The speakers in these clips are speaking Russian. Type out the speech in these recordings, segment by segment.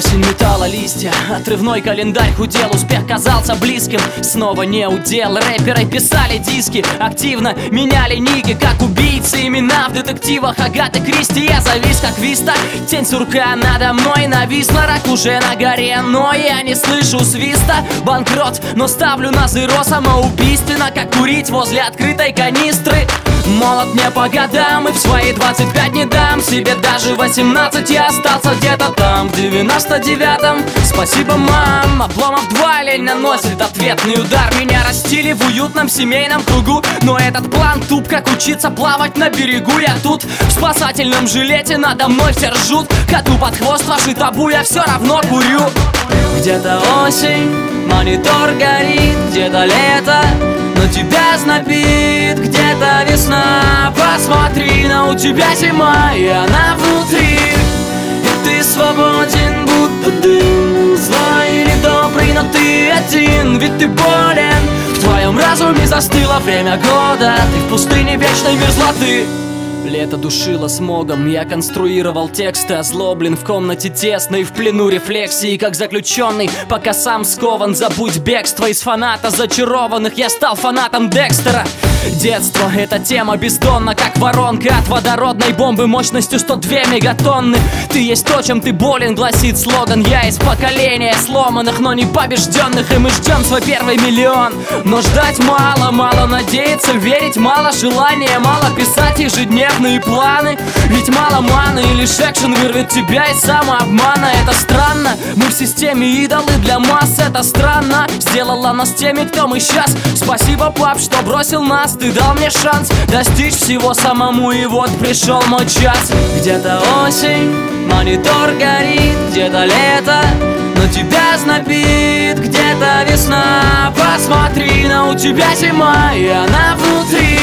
Осень метала листья, отрывной календарь худел, успех казался близким, снова не удел. Рэперы писали диски, активно меняли ники, как убийцы, имена в детективах Агаты Кристи. Я завис как Виста, тень сурка надо мной нависла, рак уже на горе, но я не слышу свиста. Банкрот, но ставлю на зеро, самоубийственно, как курить возле открытой канистры. Молод не по годам, и в свои 25 не дам себе даже 18. Я остался где-то там, в 99-м. Спасибо, мам, обломов 2 лень наносит ответный удар. Меня растили в уютном семейном кругу, но этот план туп, как учиться плавать на берегу. Я тут в спасательном жилете, надо мной все ржут. Коту под хвост ваши табу, я все равно курю. Где-то осень, монитор горит, где-то лето, но тебя знобит, где-то весна. Посмотри, но у тебя зима, и она внутри. И ты свободен, будто дым. Злой или добрый, но ты один, ведь ты болен. В твоем разуме застыло время года, ты в пустыне вечной мерзлоты. Лето душило смогом, я конструировал тексты, озлоблен в комнате тесной, в плену рефлексии, как заключенный, пока сам скован. Забудь бегство из фаната зачарованных, я стал фанатом Декстера. Детство — это тема бездонна, как воронка от водородной бомбы мощностью 102 мегатонны. Ты есть то, чем ты болен, гласит слоган. Я из поколения сломанных, но не побежденных, и мы ждем свой первый миллион. Но ждать мало, мало надеяться, верить мало, желания мало, писать ежедневные планы. Ведь мало маны, и лишь экшен вырвет тебя из самообмана. Это странно, мы в системе идолы для масс, это странно. Сделала нас теми, кто мы сейчас. Спасибо, пап, что бросил нас. Ты дал мне шанс достичь всего самому, и вот пришел мой час. Где-то осень, монитор горит, где-то лето, но тебя знобит, где-то весна. Посмотри, но у тебя зима, и она внутри.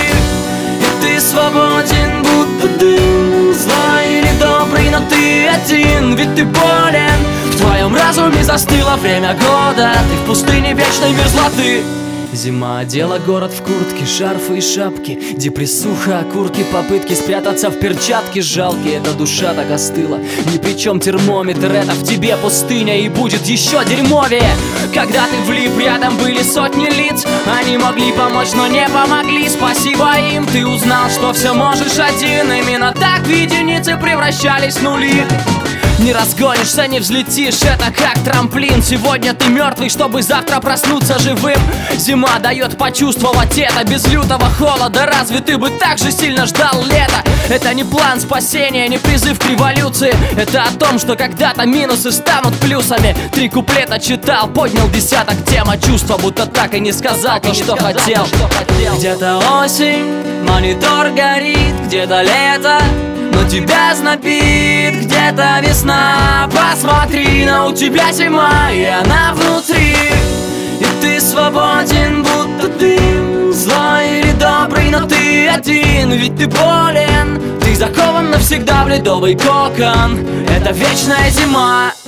И ты свободен, будто дым. Злой или добрый, но ты один, ведь ты болен. В твоем разуме застыло время года, ты в пустыне вечной мерзлоты. Зима одела город в куртки, шарфы и шапки, депрессуха, окурки, попытки спрятаться в перчатки жалкие. Эта душа так остыла, ни при чем термометр, это в тебе пустыня, и будет еще дерьмовее. Когда ты влип, рядом были сотни лиц, они могли помочь, но не помогли. Спасибо им, ты узнал, что все можешь один. Именно так в единицы превращались нули. Не разгонишься, не взлетишь, это как трамплин. Сегодня ты мертвый, чтобы завтра проснуться живым. Зима дает почувствовать это без лютого холода. Разве ты бы так же сильно ждал лета? Это не план спасения, не призыв к революции. Это о том, что когда-то минусы станут плюсами. 3 куплета читал, поднял десяток тем, а чувство, будто так и не сказал то, что хотел. Где-то осень, монитор горит, где-то лето, но тебя знобит, где-то весна. Посмотри, но у тебя зима, и она внутри. И ты свободен, будто дым. Злой или добрый, но ты один, ведь ты болен. Ты закован навсегда в ледовый кокон. Это вечная зима.